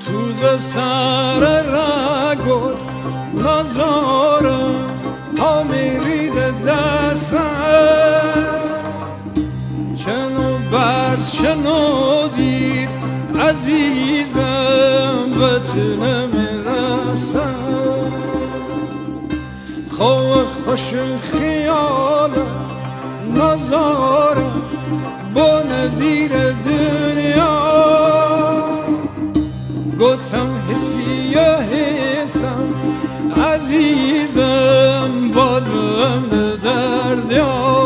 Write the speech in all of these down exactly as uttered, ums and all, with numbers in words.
تو ز سر رگت نزارم ها میرید دستم چنو برز چنو دیر عزیزم به تو نمیرسم خواه خوش خیالم نزارم با ندیر دنیا گفتم حسی حسم عزیزم بالم به دردیا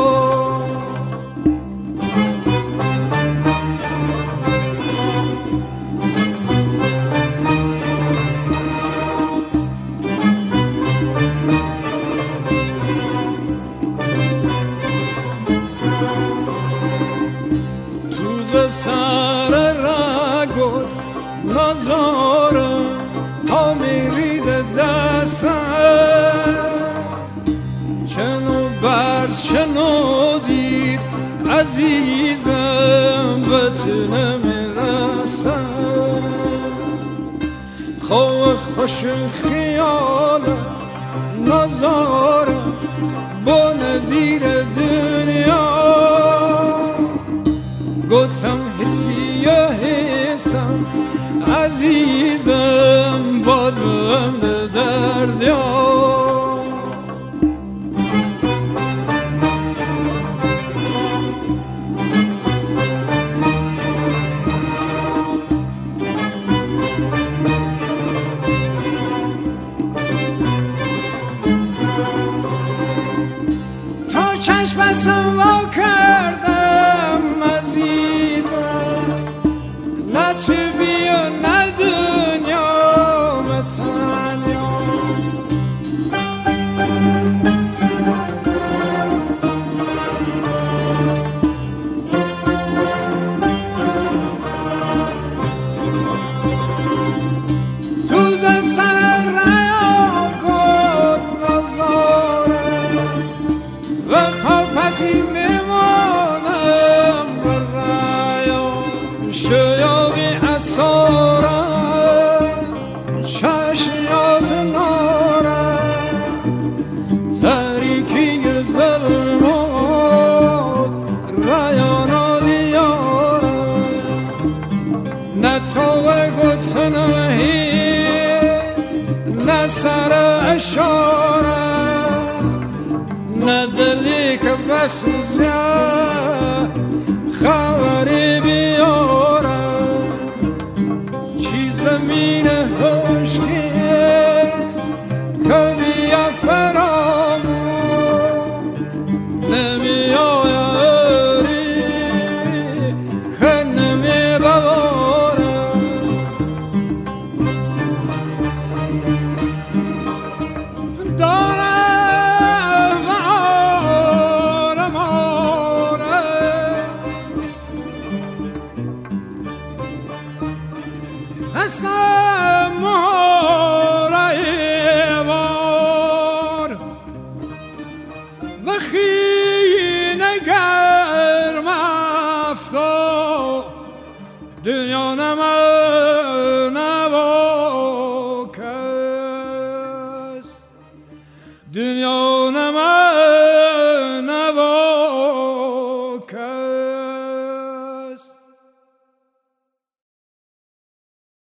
تو ز سر رگت نزارم ها میرید دستم چنو برز چنو دیر عزیزم به تو نمیرسم خواه خوش خیالم نزارم با ندیر دنیا گفتم حسی حسم عزیزم بالم به دردیا تا چشمم وا کردم عزیزم نه تو بیا نه دنیا متنیا تو ز سر رگت نزارم و پاپتی میمانم برایم شیابی اسارم چشمیات نارم تاریکی ظلمات رایانا دیارم نه توه گتنم هی نه سر اشارم نه دلی که بسوزه خبری بیارم چی زمین خشکیه که بیا فراموش نمی آیاری که نمی ببارم دارم آرم آرم قسم مهره وار بخی نگرم افتا دنیا نمه نوار